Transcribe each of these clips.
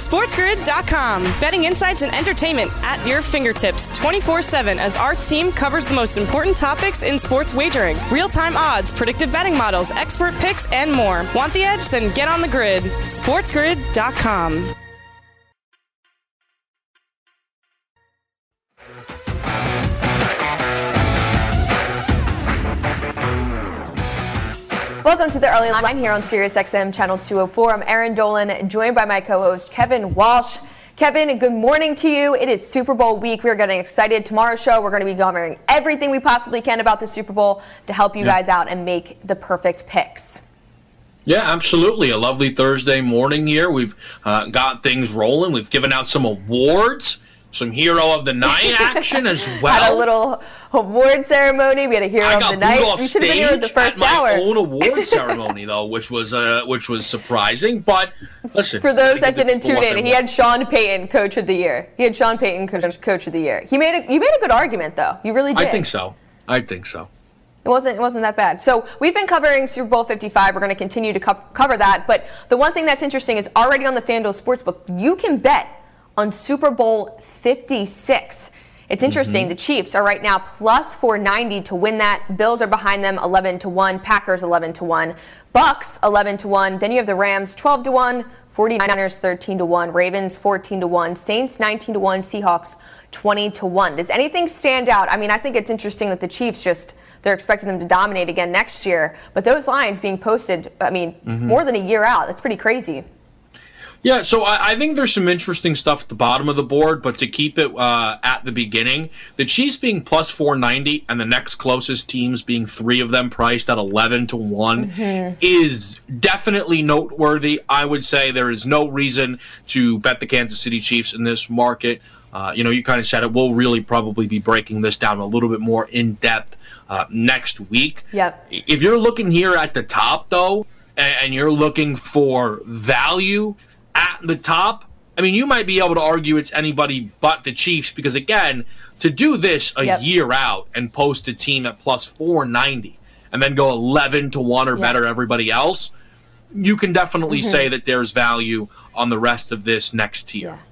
SportsGrid.com. Betting insights and entertainment at your fingertips 24/7 as our team covers the most important topics in sports wagering. Real-time odds, predictive betting models, expert picks, and more. Want the edge? Then get on the grid. SportsGrid.com. Welcome to the Early Line here on SiriusXM Channel 204. I'm Erin Dolan, joined by my co-host Kevin Walsh. Kevin, good morning to you. It is Super Bowl week. We're getting excited. Tomorrow's show, we're going to be covering everything we possibly can about the Super Bowl to help you guys out and make the perfect picks. Yeah, absolutely. A lovely Thursday morning here. We've got things rolling. We've given out some awards, some Hero of the Night action as well. Had a little award ceremony. We had a Hero of the Night. We should have been here at the first hour. My own award ceremony, though, which was surprising. But listen, for those that didn't tune in, he had Sean Payton, Coach of the Year. He had Sean Payton, Coach of the Year. You made a good argument, though. You really did. I think so. It wasn't that bad. So we've been covering Super Bowl 55. We're going to continue to cover that. But the one thing that's interesting is already on the FanDuel Sportsbook, you can bet on Super Bowl 56. It's interesting. The Chiefs are right now plus 490 to win that. Bills are behind them 11-1. Packers 11-1. Bucks 11-1. Then you have the Rams 12-1. 49ers 13-1. Ravens 14-1. Saints 19-1. Seahawks 20-1. Does anything stand out? I mean, I think it's interesting that the Chiefs they're expecting them to dominate again next year. But those lines being posted, I mean, more than a year out. That's pretty crazy. Yeah, so I think there's some interesting stuff at the bottom of the board, but to keep it at the beginning, the Chiefs being plus 490 and the next closest teams being three of them priced at 11-1 is definitely noteworthy. I would say there is no reason to bet the Kansas City Chiefs in this market. You kind of said it. We'll really probably be breaking this down a little bit more in depth next week. Yep. If you're looking here at the top, though, and you're looking for value at the top, I mean, you might be able to argue it's anybody but the Chiefs because, again, to do this a year out and post a team at plus 490 and then go 11-1 or better everybody else, you can definitely say that there's value on the rest of this next tier. Yeah.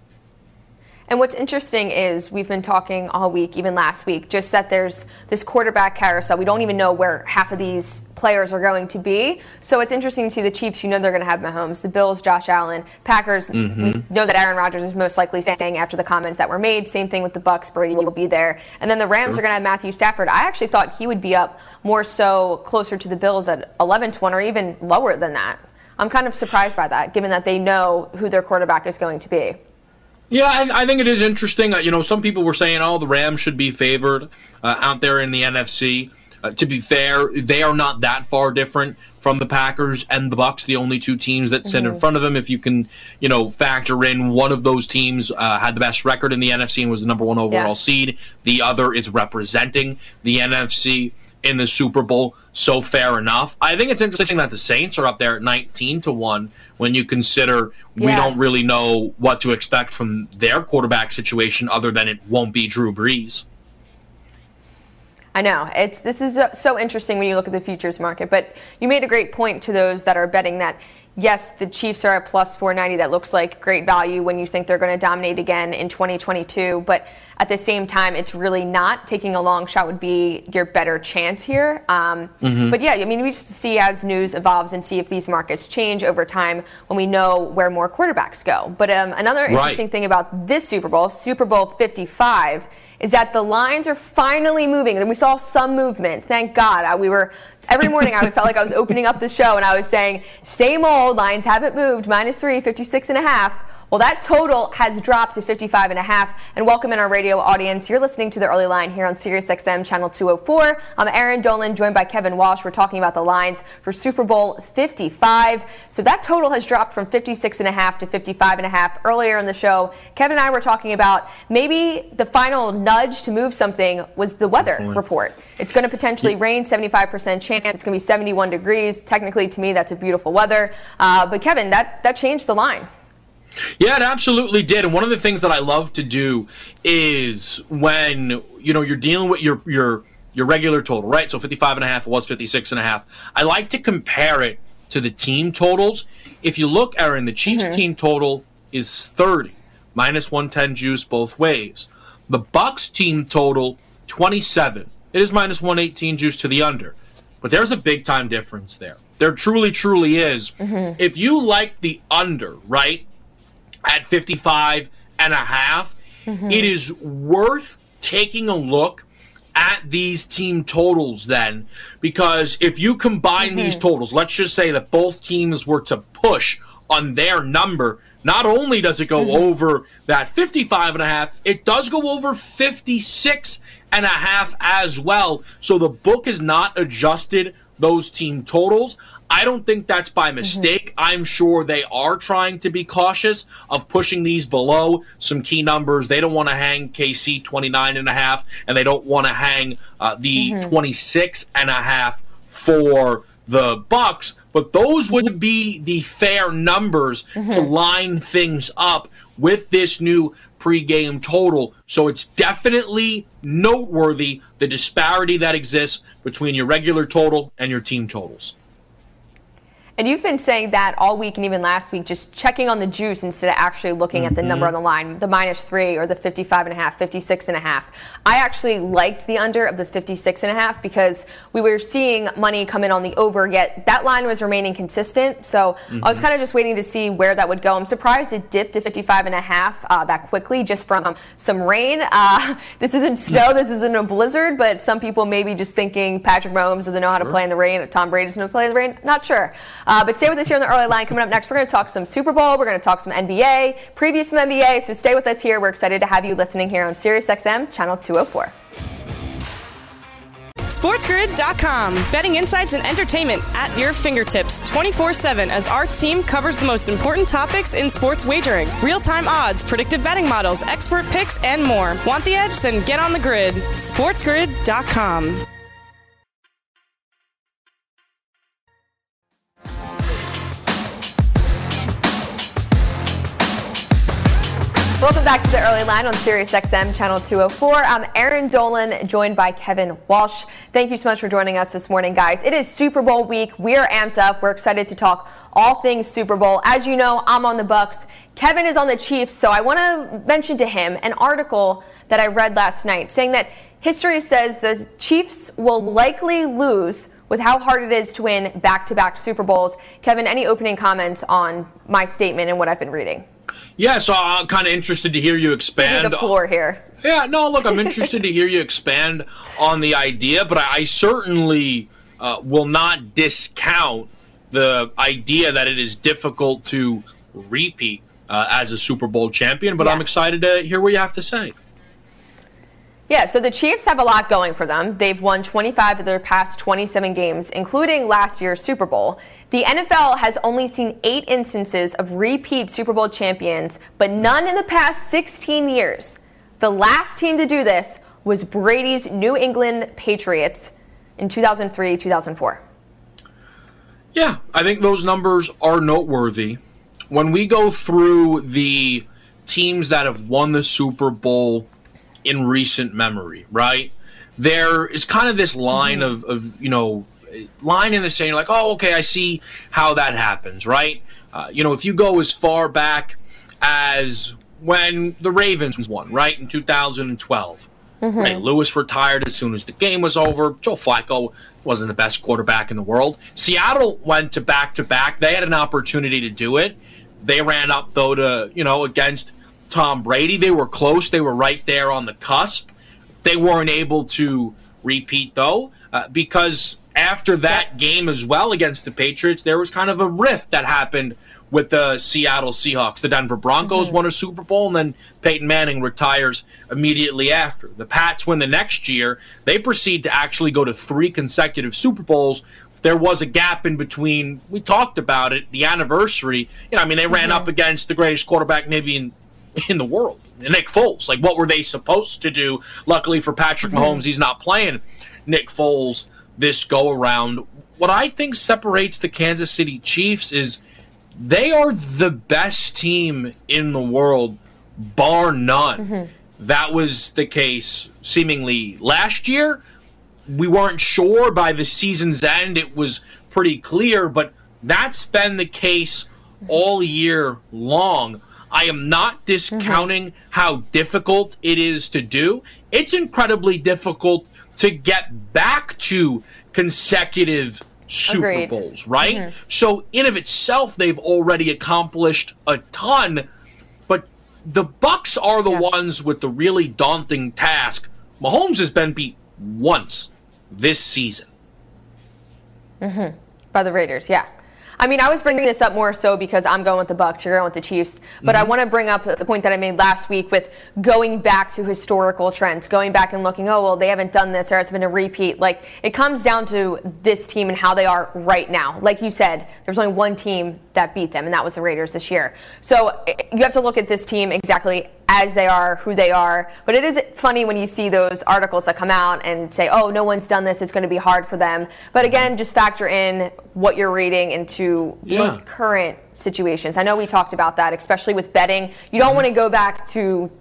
And what's interesting is we've been talking all week, even last week, just that there's this quarterback carousel. We don't even know where half of these players are going to be. So it's interesting to see the Chiefs. You know they're going to have Mahomes. The Bills, Josh Allen. Packers, we know that Aaron Rodgers is most likely staying after the comments that were made. Same thing with the Bucks. Brady will be there. And then the Rams are going to have Matthew Stafford. I actually thought he would be up more so closer to the Bills at 11-1 or even lower than that. I'm kind of surprised by that, given that they know who their quarterback is going to be. Yeah, I think it is interesting. Some people were saying, the Rams should be favored out there in the NFC. To be fair, they are not that far different from the Packers and the Bucks, the only two teams that sit in front of them. If you can, factor in one of those teams had the best record in the NFC and was the number one overall seed. The other is representing the NFC in the Super Bowl, so fair enough. I think it's interesting that the Saints are up there at 19-1 when you consider we don't really know what to expect from their quarterback situation other than it won't be Drew Brees. I know. This is so interesting when you look at the futures market, but you made a great point to those that are betting that, yes, the Chiefs are at plus 490. That looks like great value when you think they're going to dominate again in 2022. But at the same time, it's really not. Taking a long shot would be your better chance here. But yeah, I mean, we just see as news evolves and see if these markets change over time when we know where more quarterbacks go. But another interesting thing about this Super Bowl, Super Bowl 55, is that the lines are finally moving. And we saw some movement. Thank God. Every morning I felt like I was opening up the show and I was saying, same old, lines haven't moved, -3, 56.5. Well, that total has dropped to 55.5. And welcome in our radio audience. You're listening to The Early Line here on SiriusXM Channel 204. I'm Erin Dolan, joined by Kevin Walsh. We're talking about the lines for Super Bowl 55. So that total has dropped from 56.5 to 55.5. Earlier in the show, Kevin and I were talking about maybe the final nudge to move something was the weather report. It's going to potentially rain, 75% chance. It's going to be 71 degrees. Technically, to me, that's a beautiful weather. But Kevin, that changed the line. Yeah, it absolutely did. And one of the things that I love to do is when, you're dealing with your regular total, right? So 55.5, it was 56.5. I like to compare it to the team totals. If you look, Aaron, the Chiefs team total is 30, minus 110 juice both ways. The Bucks team total, 27. It is minus 118 juice to the under. But there's a big-time difference there. There truly, truly is. If you like the under, right, at 55 and a half, it is worth taking a look at these team totals then, because if you combine these totals, let's just say that both teams were to push on their number, not only does it go over that 55 and a half, it does go over 56 and a half as well. So the book has not adjusted those team totals. I don't think that's by mistake. I'm sure they are trying to be cautious of pushing these below some key numbers. They don't want to hang KC 29 and a half, and they don't want to hang the 26 and a half for the Bucks. But those would be the fair numbers to line things up with this new pregame total. So it's definitely noteworthy, the disparity that exists between your regular total and your team totals. And you've been saying that all week and even last week, just checking on the juice instead of actually looking at the number on the line, the -3 or the 55 and a half, 56 and a half. I actually liked the under of the 56 and a half because we were seeing money come in on the over, yet that line was remaining consistent. So I was kind of just waiting to see where that would go. I'm surprised it dipped to 55 and a half that quickly just from some rain. This isn't snow, this isn't a blizzard, but some people may be just thinking Patrick Mahomes doesn't know how to play in the rain, Tom Brady doesn't know how to play in the rain. Not sure. But stay with us here on the early line. Coming up next, we're going to talk some Super Bowl. We're going to talk some NBA, preview some NBA. So stay with us here. We're excited to have you listening here on SiriusXM Channel 204. SportsGrid.com. Betting insights and entertainment at your fingertips 24/7 as our team covers the most important topics in sports wagering. Real-time odds, predictive betting models, expert picks, and more. Want the edge? Then get on the grid. SportsGrid.com. Welcome back to the early line on SiriusXM Channel 204. I'm Aaron Dolan, joined by Kevin Walsh. Thank you so much for joining us this morning, guys. It is Super Bowl week. We are amped up. We're excited to talk all things Super Bowl. As you know, I'm on the Bucks. Kevin is on the Chiefs, so I want to mention to him an article that I read last night saying that history says the Chiefs will likely lose with how hard it is to win back-to-back Super Bowls. Kevin, any opening comments on my statement and what I've been reading? Yeah, so I'm kind of interested to hear you expand. Give me the floor here. Yeah, no, look, I'm interested to hear you expand on the idea, but I certainly will not discount the idea that it is difficult to repeat as a Super Bowl champion, but I'm excited to hear what you have to say. Yeah, so the Chiefs have a lot going for them. They've won 25 of their past 27 games, including last year's Super Bowl. The NFL has only seen 8 instances of repeat Super Bowl champions, but none in the past 16 years. The last team to do this was Brady's New England Patriots in 2003-2004. Yeah, I think those numbers are noteworthy. When we go through the teams that have won the Super Bowl in recent memory, right? There is kind of this line of line in the sand, like, oh, okay, I see how that happens, right? If you go as far back as when the Ravens won, right, in 2012. Ray Lewis retired as soon as the game was over. Joe Flacco wasn't the best quarterback in the world. Seattle went to back-to-back. They had an opportunity to do it. They ran up, though, to, against Tom Brady. They were close. They were right there on the cusp. They weren't able to repeat, though, because after that game as well against the Patriots, there was kind of a rift that happened with the Seattle Seahawks. The Denver Broncos won a Super Bowl, and then Peyton Manning retires immediately after. The Pats win the next year. They proceed to actually go to 3 consecutive Super Bowls. There was a gap in between. We talked about it, the anniversary. They ran up against the greatest quarterback maybe in the world, Nick Foles. Like, what were they supposed to do? Luckily for Patrick Mahomes, he's not playing Nick Foles this go-around. What I think separates the Kansas City Chiefs is they are the best team in the world, bar none. That was the case seemingly last year. We weren't sure. By the season's end, it was pretty clear, but that's been the case all year long. I am not discounting how difficult it is to do. It's incredibly difficult to get back to consecutive Super Bowls, right? So in of itself, they've already accomplished a ton, but the Bucs are the ones with the really daunting task. Mahomes has been beat once this season. By the Raiders, yeah. I mean, I was bringing this up more so because I'm going with the Bucs, you're going with the Chiefs. But I want to bring up the point that I made last week with going back to historical trends, going back and looking, oh, well, they haven't done this, there has been a repeat. Like, it comes down to this team and how they are right now. Like you said, there's only one team that beat them, and that was the Raiders this year. So you have to look at this team exactly as they are, who they are. But it is funny when you see those articles that come out and say, oh, no one's done this, it's going to be hard for them. But again, just factor in what you're reading into the most current situations. I know we talked about that, especially with betting. You don't want to go back to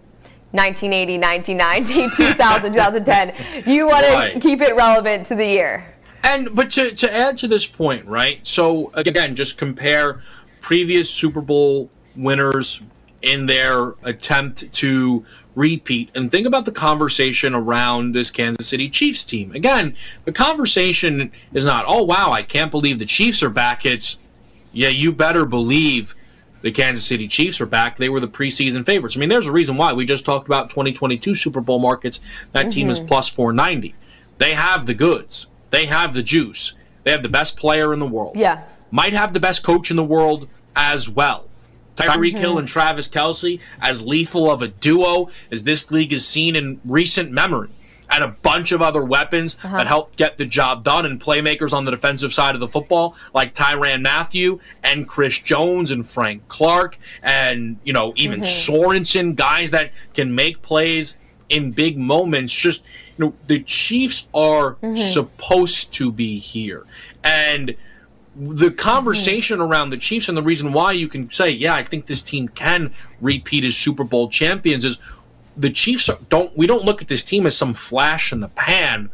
1980, 1990, 2000, 2010. You want to keep it relevant to the year. But to add to this point, right? So again, just compare previous Super Bowl winners in their attempt to repeat, and think about the conversation around this Kansas City Chiefs team. Again, the conversation is not, oh wow, I can't believe the Chiefs are back. It's, yeah, you better believe the Kansas City Chiefs are back. They were the preseason favorites. I mean, there's a reason why. We just talked about 2022 Super Bowl markets. That team is plus 490. They have the goods. They have the juice. They have the best player in the world. Yeah. Might have the best coach in the world as well. Tyreek Hill and Travis Kelce, as lethal of a duo as this league has seen in recent memory, and a bunch of other weapons that help get the job done, and playmakers on the defensive side of the football like Tyrann Mathieu and Chris Jones and Frank Clark and, you know, even Sorensen, guys that can make plays in big moments. Just, you know, the Chiefs are supposed to be here. And the conversation around the Chiefs, and the reason why you can say, yeah, I think this team can repeat as Super Bowl champions, is the Chiefs we don't look at this team as some flash in the pan.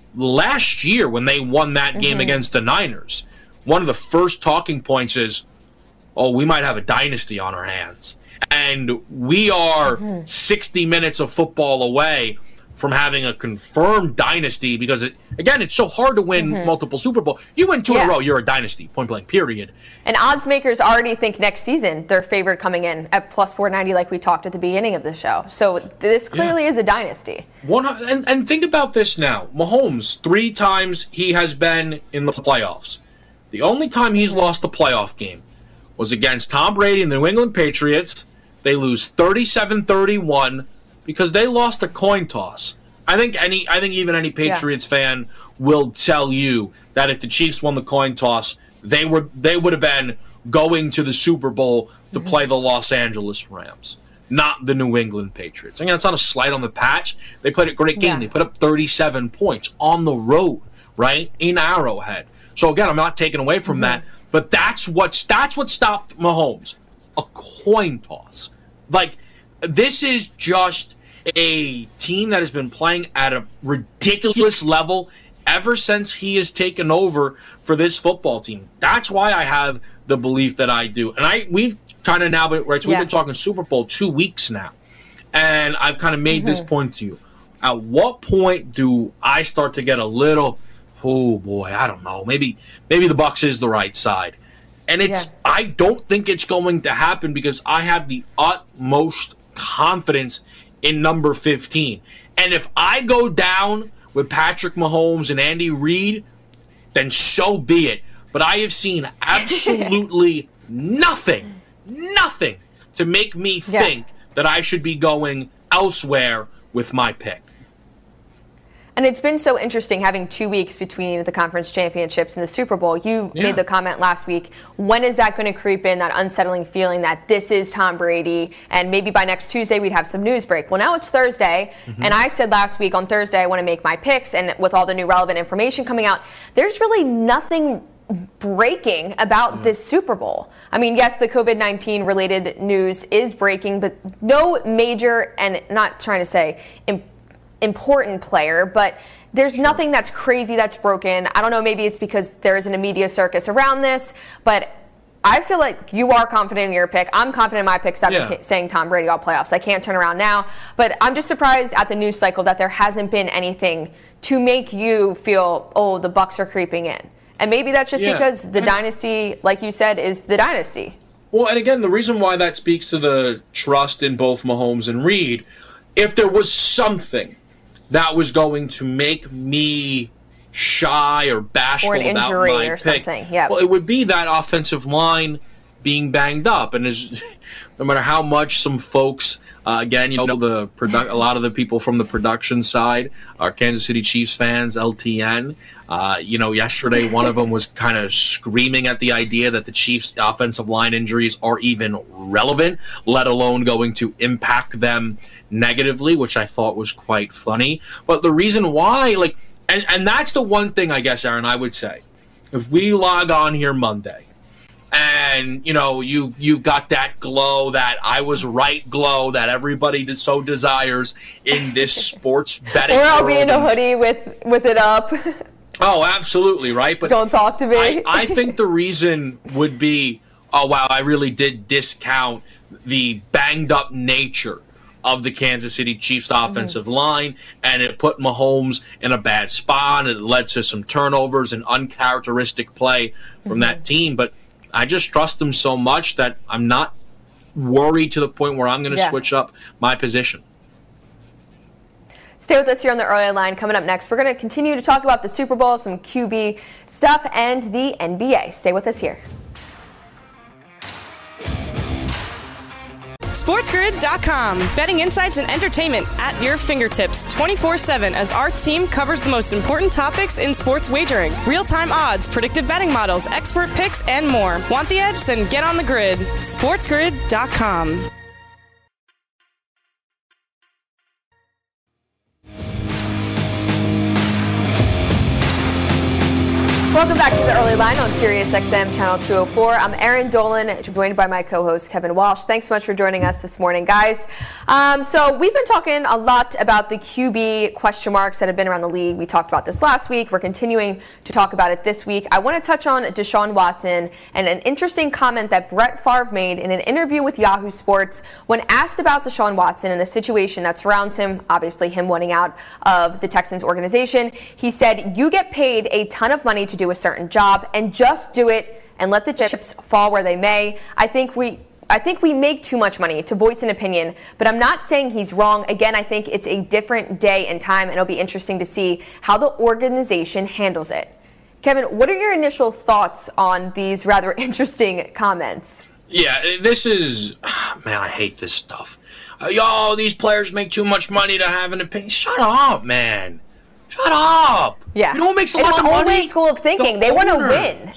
Last year, when they won that game against the Niners, one of the first talking points is, oh, we might have a dynasty on our hands. And we are 60 minutes of football away from having a confirmed dynasty, because it's so hard to win multiple Super Bowl. You win two in a row, you're a dynasty, point blank, period. And odds makers already think next season they're favored coming in at plus 490, like we talked at the beginning of the show. So this clearly is a dynasty. And think about this now. Mahomes, 3 times he has been in the playoffs. The only time he's lost the playoff game was against Tom Brady and the New England Patriots. They lose 37-31. Because they lost a coin toss. I think even any Patriots fan will tell you that if the Chiefs won the coin toss, they would have been going to the Super Bowl to play the Los Angeles Rams, not the New England Patriots. Again, it's not a slight on the patch. They played a great game. They put up 37 points on the road, right, in Arrowhead. So again, I'm not taking away from that, but that's what stopped Mahomes. A coin toss. Like, this is just a team that has been playing at a ridiculous level ever since he has taken over for this football team. That's why I have the belief that I do. And we've kind of now, right, so we've been talking Super Bowl 2 weeks now. And I've kind of made this point to you. At what point do I start to get a little, oh boy, I don't know, maybe the Bucs is the right side. And I don't think it's going to happen, because I have the utmost confidence in number 15. And if I go down with Patrick Mahomes and Andy Reid, then so be it. But I have seen absolutely nothing to make me think that I should be going elsewhere with my pick. And it's been so interesting having 2 weeks between the conference championships and the Super Bowl. You made the comment last week. When is that going to creep in, that unsettling feeling that this is Tom Brady, and maybe by next Tuesday we'd have some news break? Well, now it's Thursday, and I said last week on Thursday I want to make my picks, and with all the new relevant information coming out, there's really nothing breaking about this Super Bowl. I mean, yes, the COVID-19 related news is breaking, but no major, and not trying to say important player, but there's nothing that's crazy that's broken. I don't know, maybe it's because there isn't a media circus around this, but I feel like you are confident in your pick. I'm confident in my picks. I've been saying Tom Brady all playoffs. I can't turn around now. But I'm just surprised at the news cycle that there hasn't been anything to make you feel, oh, the Bucs are creeping in. And maybe that's just because the dynasty, like you said, is the dynasty. Well, and again, the reason why that speaks to the trust in both Mahomes and Reed, if there was something that was going to make me shy or bashful or an about injury my or pick, something. Yeah. well, it would be that offensive line being banged up, and no matter how much some folks, again, a lot of the people from the production side are Kansas City Chiefs fans, LTN. Yesterday one of them was kind of screaming at the idea that the Chiefs' offensive line injuries are even relevant, let alone going to impact them negatively, which I thought was quite funny. But the reason why, and that's the one thing, I guess, Aaron, I would say, if we log on here Monday and, you've got that glow, that I was right glow that everybody so desires in this sports betting Or I'll world. be in a hoodie with it up. Oh, absolutely, right? But don't talk to me. I think the reason would be, oh, wow, I really did discount the banged-up nature of the Kansas City Chiefs offensive line, and it put Mahomes in a bad spot, and it led to some turnovers and uncharacteristic play from that team. But I just trust him so much that I'm not worried to the point where I'm going to switch up my position. Stay with us here on the early line. Coming up next, we're going to continue to talk about the Super Bowl, some QB stuff, and the NBA. Stay with us here. SportsGrid.com. Betting insights and entertainment at your fingertips 24/7 as our team covers the most important topics in sports wagering. Real-time odds, predictive betting models, expert picks, and more. Want the edge? Then get on the grid. SportsGrid.com. Welcome back to the Early Line on SiriusXM Channel 204. I'm Erin Dolan, joined by my co-host Kevin Walsh. Thanks so much for joining us this morning, guys. So we've been talking a lot about the QB question marks that have been around the league. We talked about this last week. We're continuing to talk about it this week. I want to touch on Deshaun Watson and an interesting comment that Brett Favre made in an interview with Yahoo Sports when asked about Deshaun Watson and the situation that surrounds him, obviously him wanting out of the Texans organization. He said, "You get paid a ton of money to do a certain job and just do it and let the chips fall where they may. I think we make too much money to voice an opinion, but I'm not saying he's wrong. Again, I think it's a different day and time, and it'll be interesting to see how the organization handles it." Kevin, what are your initial thoughts on these rather interesting comments? Yeah, this is, man, I hate this stuff. These players make too much money to have an opinion. Shut up, man. Shut up. Yeah. You know what makes a lot of money? It's always school of thinking. They want to win.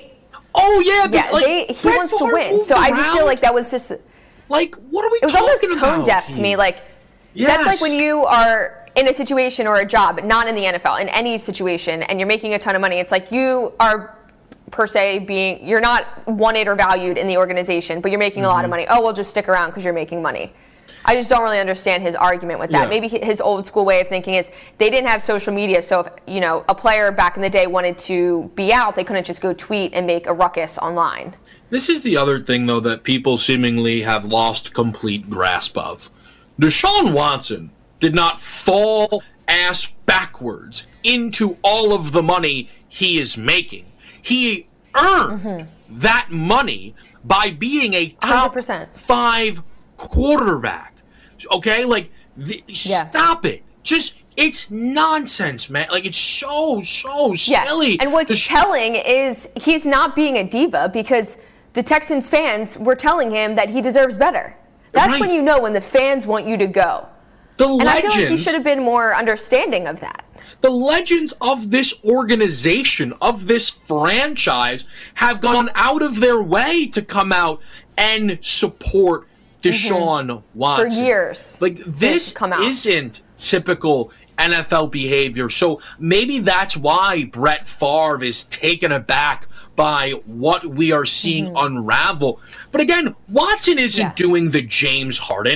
He wants to win. So I just feel like that was just... Like, what are we talking about? It was almost tone deaf to me. That's like when you are in a situation or a job, not in the NFL, in any situation, and you're making a ton of money. It's like you are, per se, you're not wanted or valued in the organization, but you're making a lot of money. Oh, we'll just stick around because you're making money. I just don't really understand his argument with that. Maybe his old school way of thinking is they didn't have social media, so if a player back in the day wanted to be out, they couldn't just go tweet and make a ruckus online. This is the other thing, though, that people seemingly have lost complete grasp of. Deshaun Watson did not fall ass backwards into all of the money he is making. He earned that money by being a top 5 quarterback. Okay, stop it. It's nonsense, man. It's so silly. And what's telling is he's not being a diva because the Texans fans were telling him that he deserves better. That's when you know when the fans want you to go. And I feel like he should have been more understanding of that. The legends of this organization, of this franchise, have gone out of their way to come out and support Deshaun Watson. For years. This isn't typical NFL behavior. So maybe that's why Brett Favre is taken aback by what we are seeing unravel. But again, Watson isn't doing the James Harden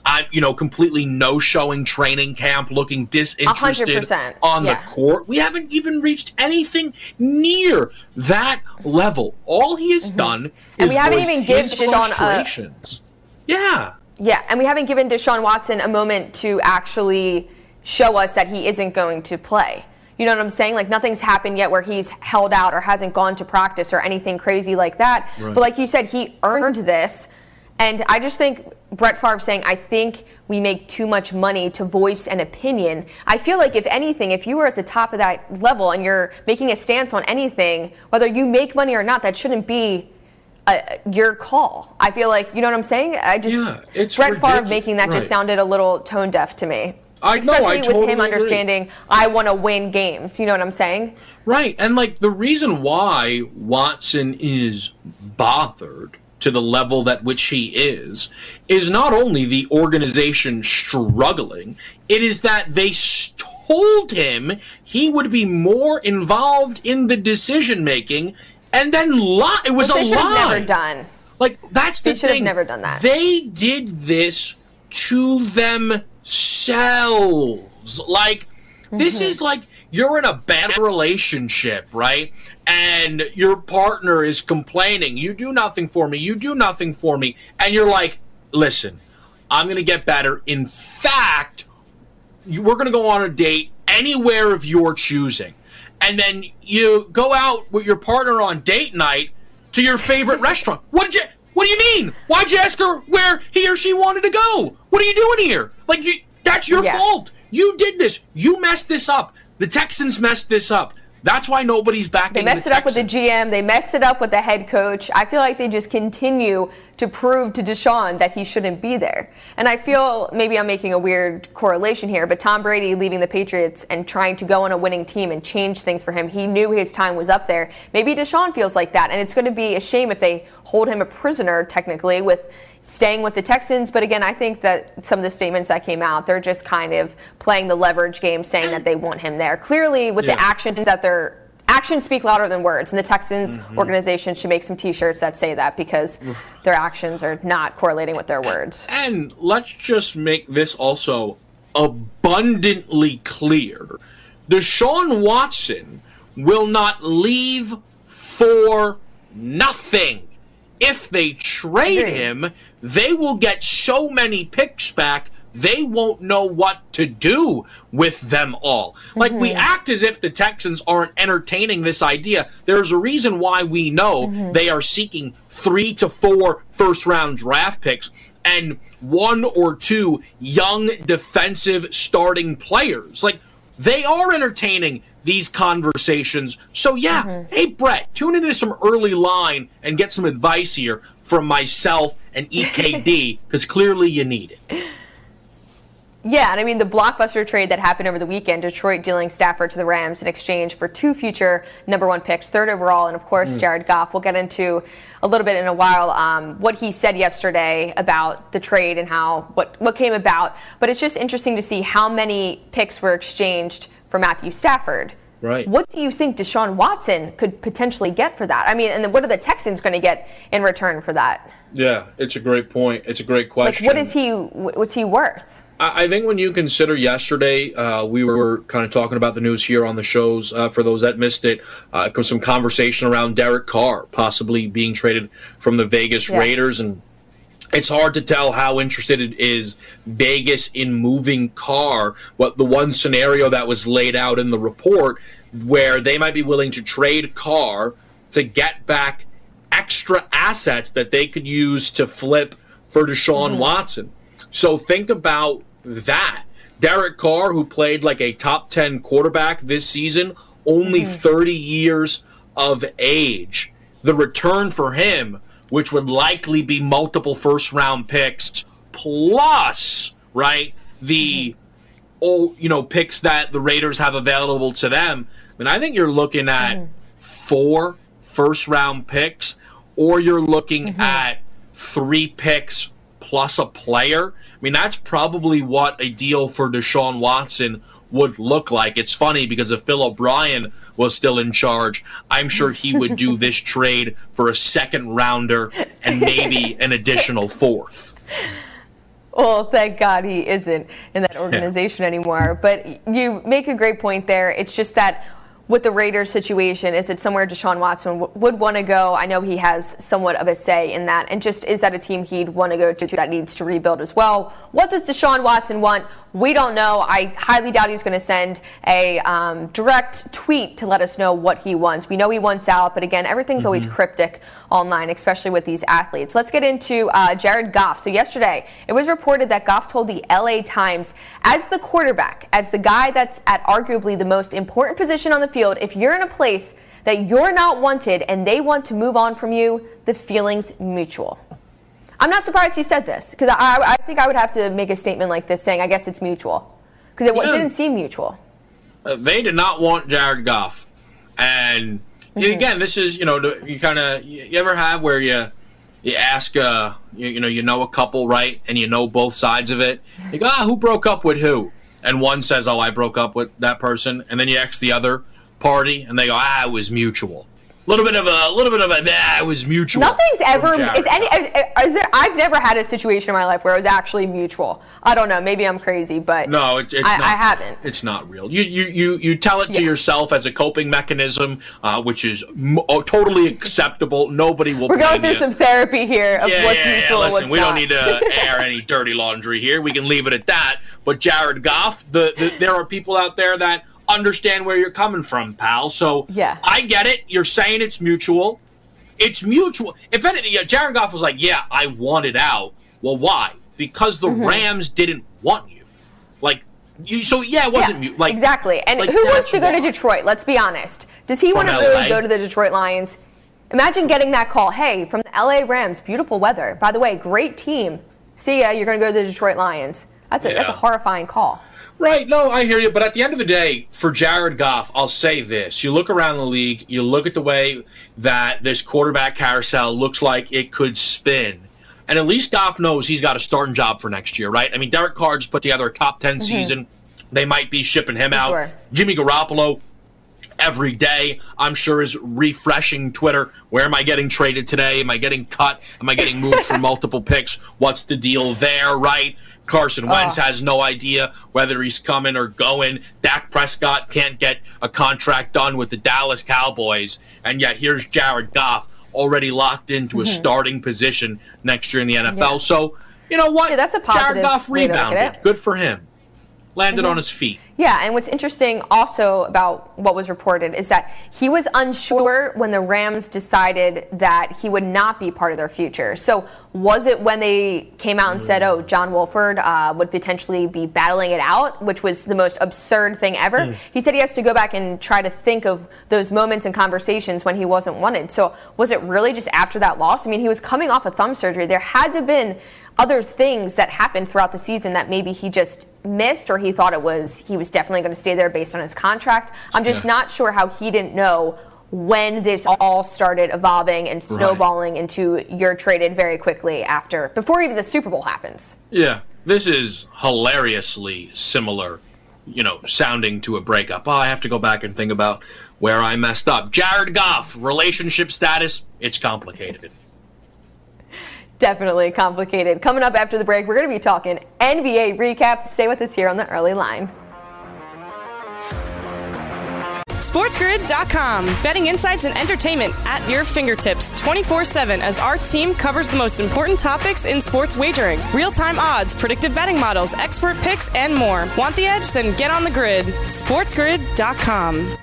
completely no-showing training camp, looking disinterested 100%. on the court. We haven't even reached anything near that level. All he has done is we haven't even given frustrations. Yeah, and we haven't given Deshaun Watson a moment to actually show us that he isn't going to play. You know what I'm saying? Like, nothing's happened yet where he's held out or hasn't gone to practice or anything crazy like that. Right. But like you said, he earned this. And I just think Brett Favre saying, I think we make too much money to voice an opinion. I feel like, if anything, if you were at the top of that level and you're making a stance on anything, whether you make money or not, that shouldn't be your call. I feel like, you know what I'm saying? It's Brett ridiculous. Favre making that just sounded a little tone deaf to me. Especially with him understanding, I want to win games. You know what I'm saying? Right. And, the reason why Watson is bothered to the level that which he is not only the organization struggling, it is that they told him he would be more involved in the decision-making, and then it was a lie. They should have never done. That's the thing. They should have never done that. They did this to themselves. This is you're in a bad relationship, right? And your partner is complaining, you do nothing for me, and you're like, listen, I'm going to get better. In fact, we're going to go on a date anywhere of your choosing. And then you go out with your partner on date night to your favorite restaurant. What do you mean? Why'd you ask her where he or she wanted to go? What are you doing here? That's your fault. You did this. You messed this up. The Texans messed this up. That's why nobody's backing the Texans. They messed it up with the GM. They messed it up with the head coach. I feel like they just continue to prove to Deshaun that he shouldn't be there. And I feel maybe I'm making a weird correlation here, but Tom Brady leaving the Patriots and trying to go on a winning team and change things for him, he knew his time was up there. Maybe Deshaun feels like that, and it's going to be a shame if they hold him a prisoner, technically, with staying with the Texans. But again, I think that some of the statements that came out, they're just kind of playing the leverage game, saying that they want him there. Clearly, with the actions actions speak louder than words, and the Texans organization should make some T-shirts that say that, because their actions are not correlating with their words. And let's just make this also abundantly clear. Deshaun Watson will not leave for nothing. If they trade him, they will get so many picks back, they won't know what to do with them all. We act as if the Texans aren't entertaining this idea. There's a reason why we know they are seeking 3 to 4 first-round draft picks and 1 or 2 young defensive starting players. They are entertaining these conversations. So, hey, Brett, tune into some early line and get some advice here from myself and EKD, because clearly you need it. Yeah, and I mean, the blockbuster trade that happened over the weekend, Detroit dealing Stafford to the Rams in exchange for 2 future number 1 picks, 3rd overall, and of course, Jared Goff. We'll get into a little bit in a while what he said yesterday about the trade and what came about. But it's just interesting to see how many picks were exchanged for Matthew Stafford. Right. What do you think Deshaun Watson could potentially get for that? I mean, and then what are the Texans going to get in return for that? Yeah, it's a great point. It's a great question. What's he worth? I think when you consider yesterday, we were kind of talking about the news here on the shows. For those that missed it, some conversation around Derek Carr possibly being traded from the Vegas Raiders, and it's hard to tell how interested it is Vegas in moving Carr. What the one scenario that was laid out in the report where they might be willing to trade Carr to get back extra assets that they could use to flip for Deshaun Watson. So think about that. Derek Carr, who played like a top 10 quarterback this season, only 30 years of age. The return for him, which would likely be multiple first-round picks, plus, right, the picks that the Raiders have available to them. I mean, I think you're looking at 4 first-round picks, or you're looking at 3 picks plus a player. I mean, that's probably what a deal for Deshaun Watson would look like. It's funny because if Bill O'Brien was still in charge, I'm sure he would do this trade for a 2nd rounder and maybe an additional 4th. Well, thank God he isn't in that organization anymore. But you make a great point there. It's just that with the Raiders situation, is it somewhere Deshaun Watson would want to go? I know he has somewhat of a say in that. And just, is that a team he'd want to go to that needs to rebuild as well? What does Deshaun Watson want? We don't know. I highly doubt he's going to send a direct tweet to let us know what he wants. We know he wants out, but again, everything's always cryptic online, especially with these athletes. Let's get into Jared Goff. So yesterday, it was reported that Goff told the LA Times, as the quarterback, as the guy that's at arguably the most important position on the field, if you're in a place that you're not wanted and they want to move on from you, the feeling's mutual. I'm not surprised he said this, because I think I would have to make a statement like this saying, I guess it's mutual, because it didn't seem mutual. They did not want Jared Goff. And again, this is, you ever have where you ask, you know a couple, right? And you know both sides of it. You go, who broke up with who? And one says, I broke up with that person. And then you ask the other party and they go, it was mutual. A little bit of a, it was mutual. Nothing's ever, I've never had a situation in my life where it was actually mutual. I don't know, maybe I'm crazy, but no, it's not. I haven't. It's not real. You tell it to yourself as a coping mechanism, which is totally acceptable. Nobody will. We're going through some therapy here of what's mutual and what's not. We don't need to air any dirty laundry here. We can leave it at that. But Jared Goff, there are people out there that understand where you're coming from, pal. So I get it. You're saying it's mutual. It's mutual. If anything, Jared Goff was like, I wanted out. Well, why? Because the Rams didn't want you. It wasn't mutual. Exactly. And who wants to go to Detroit? Let's be honest. Does he want to really go to the Detroit Lions? Imagine getting that call. Hey, from the LA Rams, beautiful weather. By the way, great team. See ya. You're going to go to the Detroit Lions. That's a horrifying call. Right, no, I hear you. But at the end of the day, for Jared Goff, I'll say this. You look around the league, you look at the way that this quarterback carousel looks like it could spin. And at least Goff knows he's got a starting job for next year, right? I mean, Derek Carr just put together a top 10 season. They might be shipping him out. Sure. Jimmy Garoppolo, every day, I'm sure, is refreshing Twitter. Where am I getting traded today? Am I getting cut? Am I getting moved for multiple picks? What's the deal there, right? Carson Wentz has no idea whether he's coming or going. Dak Prescott can't get a contract done with the Dallas Cowboys. And yet here's Jared Goff already locked into a starting position next year in the NFL. Yeah. So, you know what? That's a positive Jared Goff rebounded. Good for him. Landed on his feet. Yeah, and what's interesting also about what was reported is that he was unsure when the Rams decided that he would not be part of their future. So was it when they came out and said, John Wolford would potentially be battling it out, which was the most absurd thing ever? He said he has to go back and try to think of those moments and conversations when he wasn't wanted. So was it really just after that loss? I mean, he was coming off of thumb surgery. There had to have been other things that happened throughout the season that maybe he just missed, or he thought he was definitely going to stay there based on his contract. I'm just not sure how he didn't know when this all started evolving and snowballing into you're traded very quickly before even the Super Bowl happens. Yeah, this is hilariously similar, sounding to a breakup. I have to go back and think about where I messed up. Jared Goff, relationship status, it's complicated. Definitely complicated. Coming up after the break, we're going to be talking NBA recap. Stay with us here on the Early Line. SportsGrid.com. Betting insights and entertainment at your fingertips 24/7 as our team covers the most important topics in sports wagering. Real-time odds, predictive betting models, expert picks, and more. Want the edge? Then get on the grid. SportsGrid.com.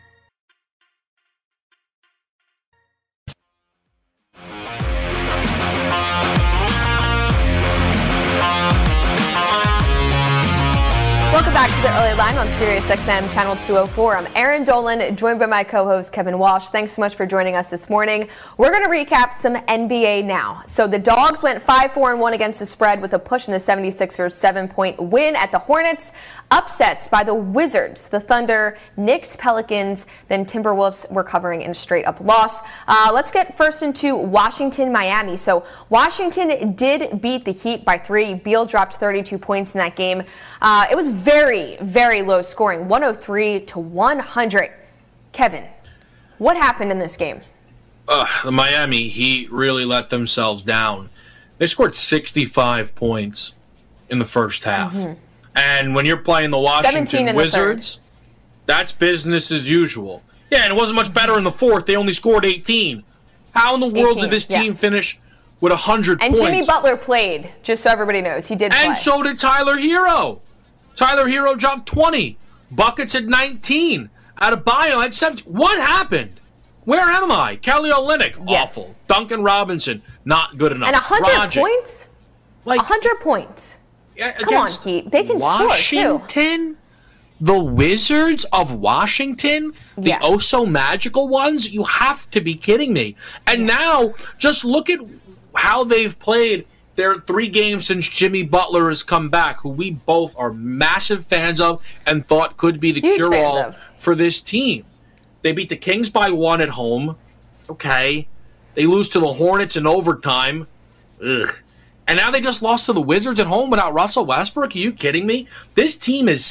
Welcome back to the Early Line on SiriusXM Channel 204. I'm Erin Dolan, joined by my co-host Kevin Walsh. Thanks so much for joining us this morning. We're going to recap some NBA now. So the Dogs went 5-4-1 against the spread with a push in the 76ers 7-point win at the Hornets. Upsets by the Wizards, the Thunder, Knicks, Pelicans, then Timberwolves were covering in a straight-up loss. Let's get first into Washington, Miami. So Washington did beat the Heat by 3. Beal dropped 32 points in that game. It was very, very low scoring, 103-100. Kevin, what happened in this game? The Miami Heat really let themselves down. They scored 65 points in the first half. And when you're playing the Washington Wizards, that's business as usual. Yeah, and it wasn't much better in the fourth. They only scored 18. How in the world did this team finish with 100 points? And Jimmy Butler played, just so everybody knows. He did play. And so did Tyler Hero. Tyler Hero dropped 20. Buckets at 19. Adebayo at 17. What happened? Where am I? Kelly Olynyk, awful. Duncan Robinson, not good enough. And 100 points? 100 points. Yeah, come on, Heat. They can score, too. Washington? The Wizards of Washington? The oh-so magical ones? You have to be kidding me. And now, just look at how they've played their 3 games since Jimmy Butler has come back, who we both are massive fans of and thought could be the cure-all for this team. They beat the Kings by 1 at home. Okay. They lose to the Hornets in overtime. Ugh. And now they just lost to the Wizards at home without Russell Westbrook? Are you kidding me? This team is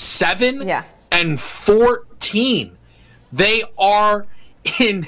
7-14. They are in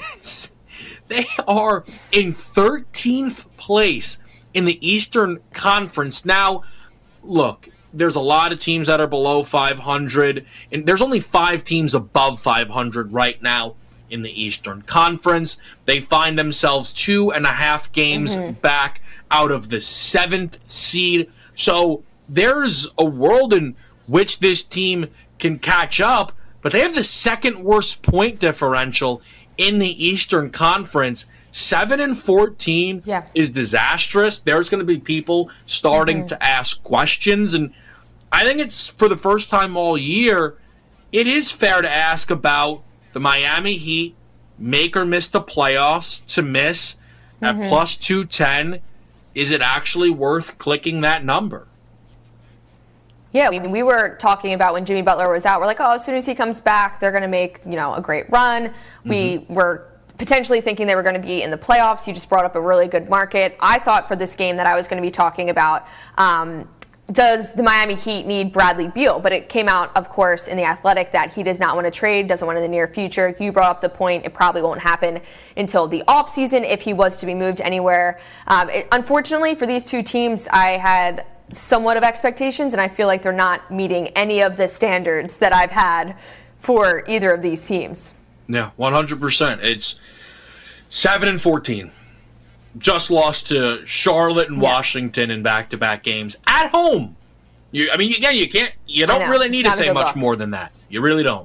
13th place in the Eastern Conference. Now, look, there's a lot of teams that are below 500, and there's only 5 teams above 500 right now in the Eastern Conference. They find themselves 2.5 games back out of the 7th seed. So there's a world in which this team can catch up, but they have the second worst point differential in the Eastern Conference. 7-14 is disastrous. There's going to be people starting to ask questions, and I think it's for the first time all year, it is fair to ask about the Miami Heat, make or miss the playoffs, to miss at plus 210. Is it actually worth clicking that number? Yeah, I mean, we were talking about when Jimmy Butler was out. We're like, oh, as soon as he comes back, they're going to make, a great run. We were potentially thinking they were going to be in the playoffs. You just brought up a really good market. I thought for this game that I was going to be talking about, does the Miami Heat need Bradley Beal? But it came out, of course, in The Athletic that he does not want to trade, doesn't want in the near future. You brought up the point, it probably won't happen until the offseason if he was to be moved anywhere. Unfortunately, for these two teams, I had somewhat of expectations, and I feel like they're not meeting any of the standards that I've had for either of these teams. Yeah, 100%. It's 7-14. Just lost to Charlotte and Washington in back-to-back games at home. You don't really need to say much more than that. You really don't.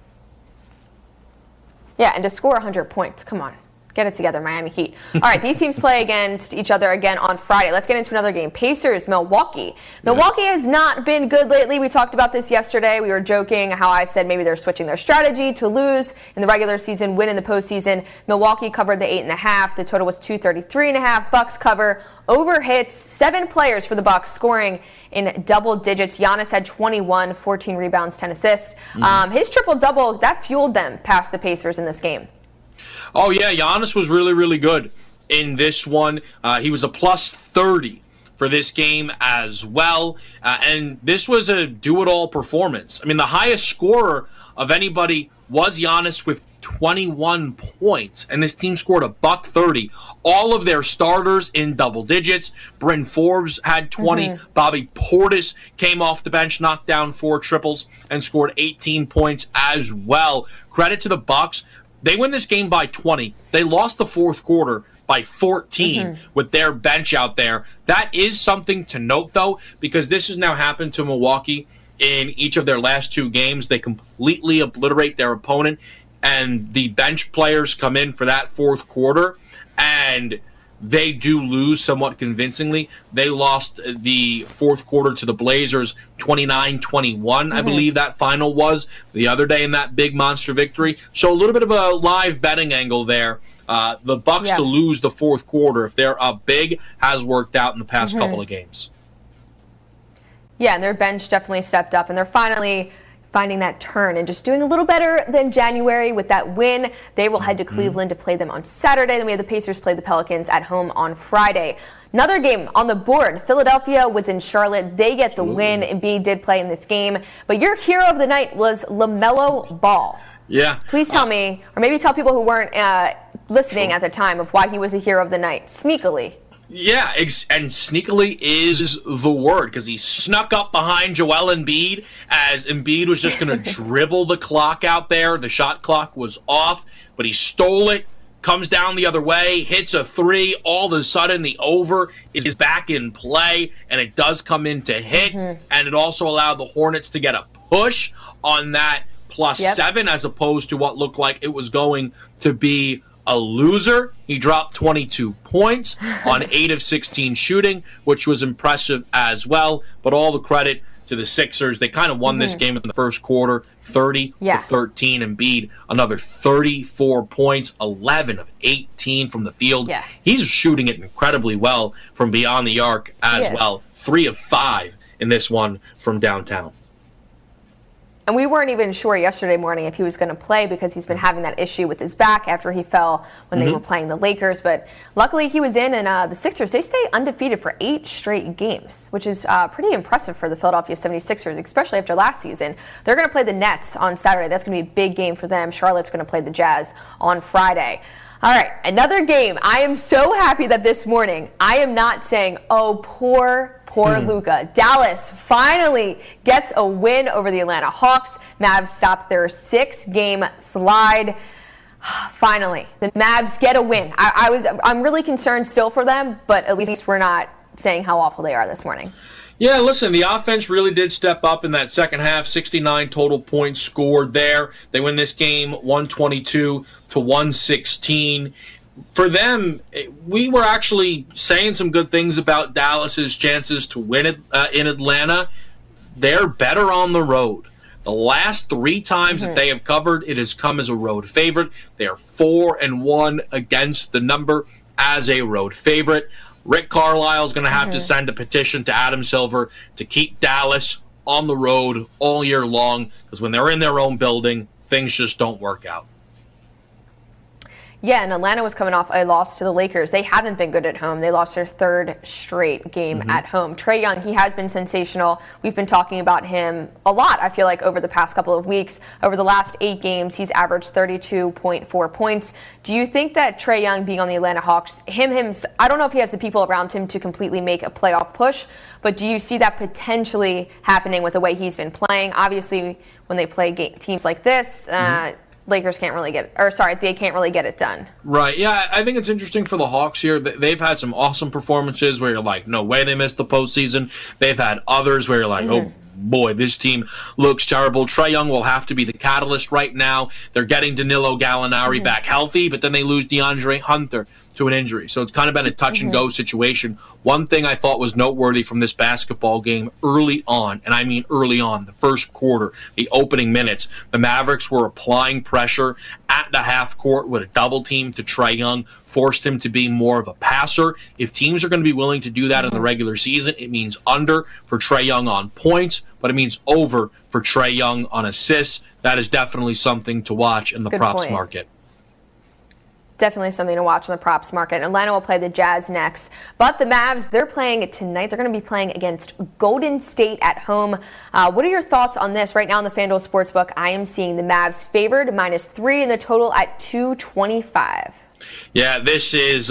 Yeah, and to score 100 points, come on. Get it together, Miami Heat. All right, these teams play against each other again on Friday. Let's get into another game. Pacers, Milwaukee. Milwaukee has not been good lately. We talked about this yesterday. We were joking how I said maybe they're switching their strategy to lose in the regular season, win in the postseason. Milwaukee covered the 8.5. The total was 233.5. Bucks cover. Over hits, 7 players for the Bucks scoring in double digits. Giannis had 21, 14 rebounds, 10 assists. His triple-double, that fueled them past the Pacers in this game. Oh, yeah, Giannis was really, really good in this one. He was a plus 30 for this game as well. And this was a do-it-all performance. I mean, the highest scorer of anybody was Giannis with 21 points. And this team scored a buck 30. All of their starters in double digits. Bryn Forbes had 20. Bobby Portis came off the bench, knocked down 4 triples, and scored 18 points as well. Credit to the Bucks. They win this game by 20. They lost the fourth quarter by 14 with their bench out there. That is something to note, though, because this has now happened to Milwaukee in each of their last 2 games. They completely obliterate their opponent, and the bench players come in for that fourth quarter, and they do lose somewhat convincingly. They lost the fourth quarter to the Blazers 29-21, I believe that final was, the other day in that big monster victory. So a little bit of a live betting angle there. The Bucks to lose the fourth quarter, if they're up big, has worked out in the past couple of games. Yeah, and their bench definitely stepped up, and they're finally finding that turn and just doing a little better than January with that win. They will head to Cleveland to play them on Saturday. Then we have the Pacers play the Pelicans at home on Friday. Another game on the board. Philadelphia was in Charlotte. They get the win. Embiid did play in this game. But your hero of the night was LaMelo Ball. Yeah. Please tell me, or maybe tell people who weren't listening at the time, of why he was the hero of the night, sneakily. Yeah, and sneakily is the word, because he snuck up behind Joel Embiid as Embiid was just going to dribble the clock out there. The shot clock was off, but he stole it, comes down the other way, hits a three. All of a sudden, the over is back in play, and it does come in to hit. And it also allowed the Hornets to get a push on that +7, as opposed to what looked like it was going to be a loser. He dropped 22 points on 8 of 16 shooting, which was impressive as well. But all the credit to the Sixers. They kind of won this game in the first quarter, 30-13. Embiid, another 34 points, 11 of 18 from the field. He's shooting it incredibly well from beyond the arc as well. 3 of 5 in this one from downtown. And we weren't even sure yesterday morning if he was going to play because he's been having that issue with his back after he fell when they were playing the Lakers. But luckily he was in, and the Sixers, they stay undefeated for 8 straight games, which is pretty impressive for the Philadelphia 76ers, especially after last season. They're going to play the Nets on Saturday. That's going to be a big game for them. Charlotte's going to play the Jazz on Friday. All right, another game. I am so happy that this morning I am not saying, oh, poor Luka. Dallas finally gets a win over the Atlanta Hawks. Mavs stopped their 6-game slide. Finally, the Mavs get a win. I'm really concerned still for them, but at least we're not saying how awful they are this morning. Yeah, listen, the offense really did step up in that second half. 69 total points scored there. They win this game 122-116. For them, we were actually saying some good things about Dallas's chances to win it in Atlanta. They're better on the road. The last 3 times that they have covered, it has come as a road favorite. They are 4-1 against the number as a road favorite. Rick Carlisle is going to have to send a petition to Adam Silver to keep Dallas on the road all year long, because when they're in their own building, things just don't work out. Yeah, and Atlanta was coming off a loss to the Lakers. They haven't been good at home. They lost their 3rd straight game at home. Trae Young, he has been sensational. We've been talking about him a lot, I feel like, over the past couple of weeks. Over the last 8 games, he's averaged 32.4 points. Do you think that Trae Young being on the Atlanta Hawks, I don't know if he has the people around him to completely make a playoff push, but do you see that potentially happening with the way he's been playing? Obviously, when they play teams like this, Lakers can't really they can't really get it done. Right. Yeah, I think it's interesting for the Hawks here. They've had some awesome performances where you're like, no way they missed the postseason. They've had others where you're like, oh boy, this team looks terrible. Trae Young will have to be the catalyst right now. They're getting Danilo Gallinari back healthy, but then they lose DeAndre Hunter to an injury. So it's kind of been a touch-and-go situation. One thing I thought was noteworthy from this basketball game early on, and I mean early on, the first quarter, the opening minutes, the Mavericks were applying pressure at the half court with a double team to Trae Young, forced him to be more of a passer. If teams are going to be willing to do that in the regular season, it means under for Trae Young on points, but it means over for Trae Young on assists. That is definitely something to watch in the props market. Definitely something to watch in the props market. Atlanta will play the Jazz next. But the Mavs, they're playing tonight. They're going to be playing against Golden State at home. What are your thoughts on this? Right now in the FanDuel Sportsbook, I am seeing the Mavs favored -3 in the total at 225. Yeah, this is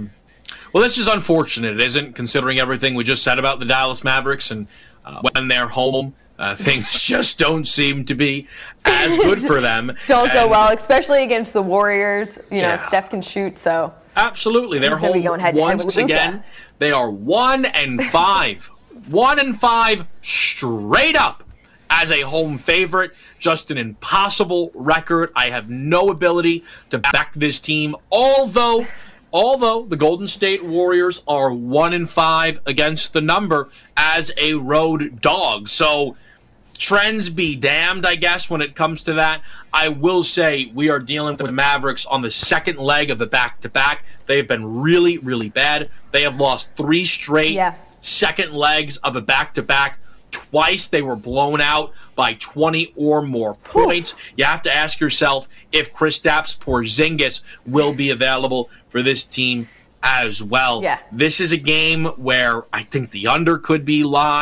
this is unfortunate, isn't, considering everything we just said about the Dallas Mavericks, and when they're home, things just don't seem to be as good for them. Go well, especially against the Warriors. You know, Steph can shoot, so. Absolutely. They're home once again. They are 1-5. 1-5 straight up as a home favorite. Just an impossible record. I have no ability to back this team, although the Golden State Warriors are 1-5 against the number as a road dog. So trends be damned, I guess, when it comes to that. I will say we are dealing with the Mavericks on the second leg of the back-to-back. They have been really, really bad. They have lost 3 straight second legs of a back-to-back. Twice they were blown out by 20 or more points. You have to ask yourself if Kristaps Porzingis will be available for this team as well. This is a game where I think the under could be live. I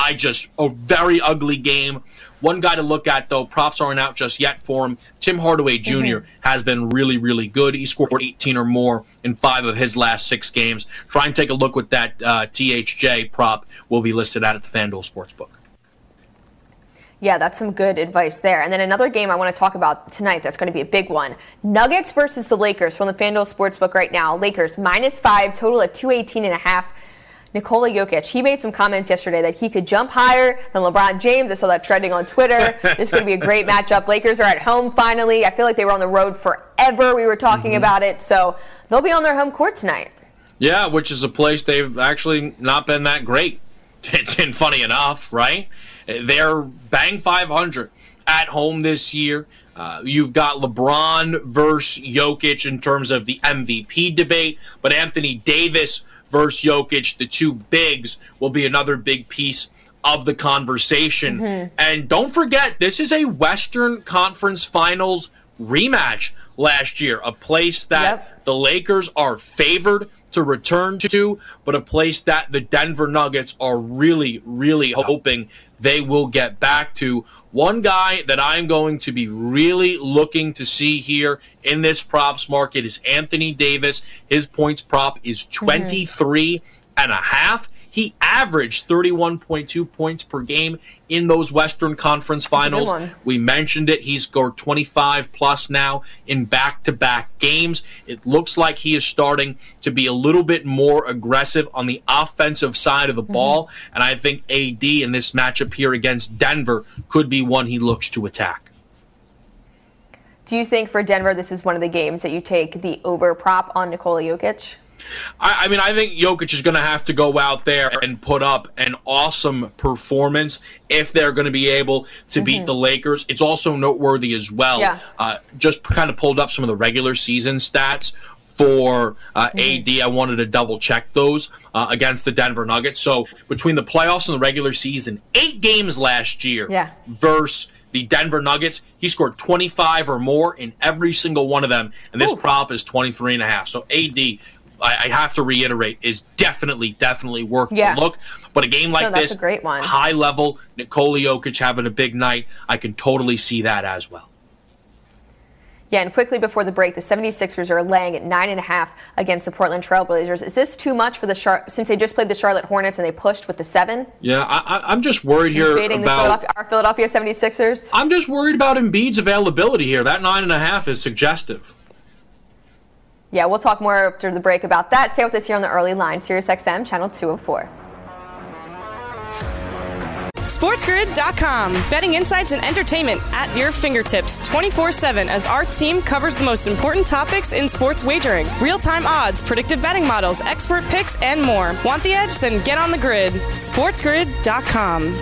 just a very ugly game. One guy to look at, though, props aren't out just yet for him. Tim Hardaway Jr. has been really, really good. He scored 18 or more in 5 of his last 6 games. Try and take a look with that THJ prop will be listed at the FanDuel Sportsbook. Yeah, that's some good advice there. And then another game I want to talk about tonight that's going to be a big one. Nuggets versus the Lakers from the FanDuel Sportsbook right now. Lakers -5, total at 218.5. Nikola Jokic, he made some comments yesterday that he could jump higher than LeBron James. I saw that trending on Twitter. This is going to be a great matchup. Lakers are at home finally. I feel like they were on the road forever. We were talking about it. So they'll be on their home court tonight. Yeah, which is a place they've actually not been that great. It's been funny enough, right? They're bang 500 at home this year. You've got LeBron versus Jokic in terms of the MVP debate, but Anthony Davis versus Jokic, the two bigs, will be another big piece of the conversation. And don't forget, this is a Western Conference Finals rematch last year, a place that the Lakers are favored to return to, but a place that the Denver Nuggets are really, really hoping they will get back to. One guy that I'm going to be really looking to see here in this props market is Anthony Davis. His points prop is 23.5. He averaged 31.2 points per game in those Western Conference Finals. We mentioned it. He's scored 25 plus now in back-to-back games. It looks like he is starting to be a little bit more aggressive on the offensive side of the ball. And I think AD in this matchup here against Denver could be one he looks to attack. Do you think for Denver this is one of the games that you take the over prop on Nikola Jokic? I mean, I think Jokic is going to have to go out there and put up an awesome performance if they're going to be able to beat the Lakers. It's also noteworthy as well. Just kind of pulled up some of the regular season stats for AD. I wanted to double check those against the Denver Nuggets. So between the playoffs and the regular season, 8 games last year versus the Denver Nuggets, he scored 25 or more in every single one of them, and this prop is 23.5. So AD, I have to reiterate, is definitely worth the look. But a game like this, a great one. High level, Nikola Jokic having a big night, I can totally see that as well. Yeah, and quickly before the break, the 76ers are laying at 9.5 against the Portland Trail Blazers. Is this too much for the since they just played the Charlotte Hornets and they pushed with the 7? Yeah, I'm just worried here about our Philadelphia 76ers. I'm just worried about Embiid's availability here. That 9.5 is suggestive. Yeah, we'll talk more after the break about that. Stay with us here on the Early Line, SiriusXM, Channel 204. SportsGrid.com. Betting insights and entertainment at your fingertips 24/7 as our team covers the most important topics in sports wagering. Real-time odds, predictive betting models, expert picks, and more. Want the edge? Then get on the grid. SportsGrid.com.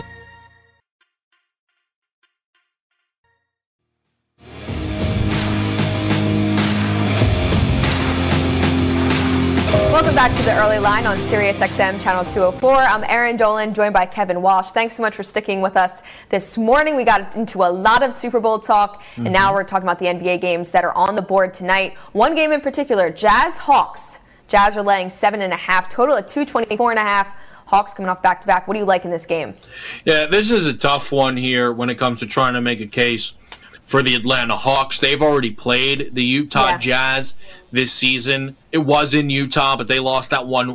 Welcome back to the Early Line on SiriusXM Channel 204. I'm Erin Dolan, joined by Kevin Walsh. Thanks so much for sticking with us this morning. We got into a lot of Super Bowl talk, and now we're talking about the NBA games that are on the board tonight. One game in particular, Jazz-Hawks. Jazz are laying 7.5, total at 224.5. Hawks coming off back-to-back. What do you like in this game? Yeah, this is a tough one here when it comes to trying to make a case for the Atlanta Hawks. They've already played the Utah Jazz this season. It was in Utah, but they lost that one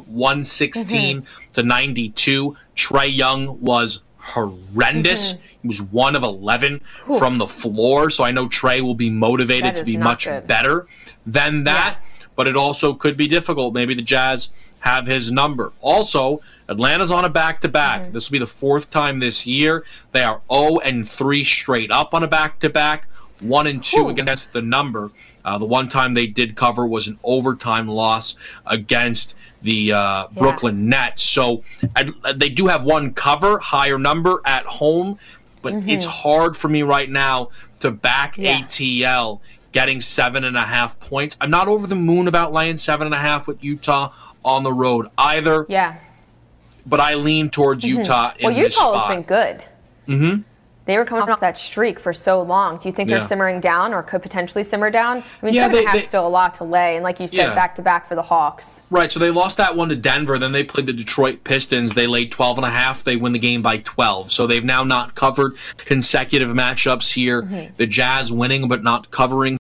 116-92. Trae Young was horrendous. He was 1 of 11 from the floor, so I know Trae will be motivated to be much better than that, but it also could be difficult. Maybe the Jazz have his number. Also, Atlanta's on a back-to-back. This will be the 4th time this year. They are 0-3 straight up on a back-to-back, 1-2 against the number. The one time they did cover was an overtime loss against the Brooklyn Nets. So they do have one cover, higher number at home, but it's hard for me right now to back ATL getting 7.5 points. I'm not over the moon about laying 7.5 with Utah on the road either. But I lean towards Utah in this spot. Well, Utah has been good. They were coming off that streak for so long. Do you think they're simmering down or could potentially simmer down? I mean, 7.5 still a lot to lay. And like you said, back-to-back for the Hawks. Right, so they lost that one to Denver. Then they played the Detroit Pistons. They laid 12.5. They win the game by 12. So they've now not covered consecutive matchups here. The Jazz winning but not covering